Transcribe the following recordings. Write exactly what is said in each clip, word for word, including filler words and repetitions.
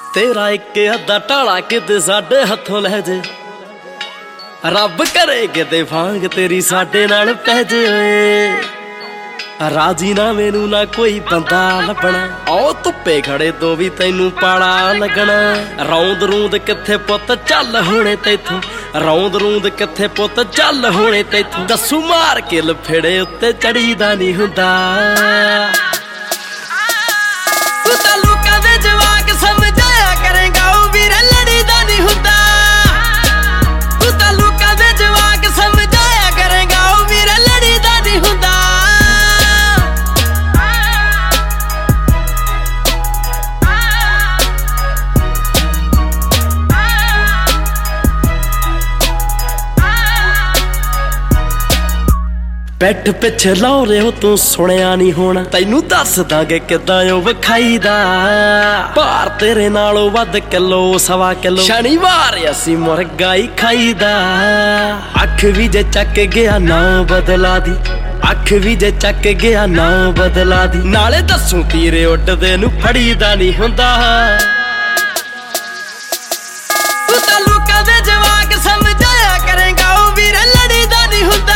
तेरा एक अद्धा ढाला किते साडे हथों लै जे, रब करे किते भांग तेरी साडे नाल पै जे। राजी ना मैनू ना कोई बंदा लभना, आओ धुप्पे खड़े तो भी तैनू पाला लगना। रौंद रूंद किथे पुत चल होने तैथों, रौंद रूंद किथे पुत चल होने तैथों। दस्सू मार के लफेड़े उत्ते चढ़ी दा नहीं हुंदा। तू तां लोकां दे जवाक समझाया करेगा, ओ वीरे लड़ी दा नहीं हुंदा। तू तां लोकां दे जवाक समझाया करेगा, ओ वीरे लड़ी दा नहीं हुंदा। पैठ पिछे लाओ रे हो तू सुनिया नहीं होना, तैनू दस दांगे किदां ओ विखाईदा। भार तेरे नालों वध किलो सवा किलो, शनिवार असी मुर्गा ही खाईदा। अख भी जे चक गया ना बदला दी, अख भी जे चक गया ना बदला दी। नाले दसू तीरे उड्डदे नू फड़ीदा नहीं हुंदा। तू तां लोकां दे जवाक समझाया करेगा, ओ वीरे लड़ी दा नहीं हुंदा।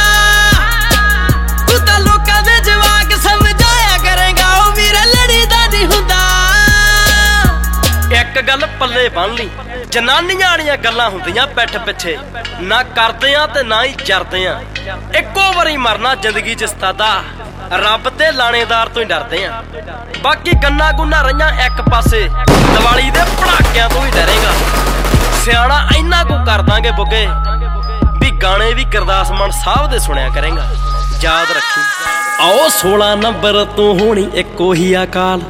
एक गल पल्ले बन ली, जनानियां वालियां गल्लां हुंदियां पैठ पिछे, ना करदे आ ते ना ही जरदे आ। इक्को वारी मरना जिंदगी च सतादा, रब ते लाणेदार तो ही डरदे आ। बाकी गन्ना गुन्ना रहियां एक पासे, दिवाली दे पटाकियां तो ही डरेगा। सियाणा इन्ना को कर दांगे बुगे, भी गाने भी गुरदास मान साहब दे सुनिया करेगा। याद रखी, आओ सोलह नंबर तो होनी इक्को ही अकाल।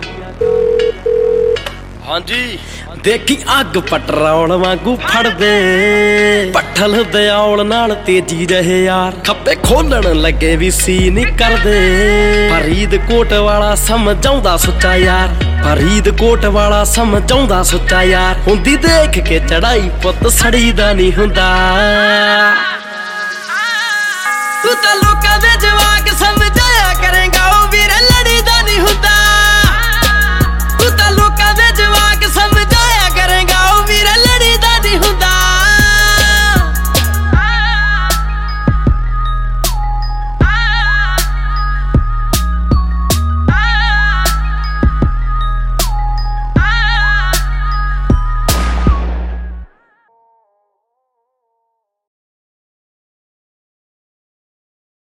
हाँ जी, देखी अग पटरौल वांगू फड़ दे, पट्ठल दे औल नाल तेजी रहे यार। खप्पे खोलन लगे भी सी नहीं कर दे। फरीदकोट वाला समझाउंदा सुच्चा यार, फरीदकोट वाला समझाउंदा सुच्चा यार। हुंदी देख के चढ़ाई पुत सड़ी दा नहीं हुंदा। तू तां लोकां दे जवाक सम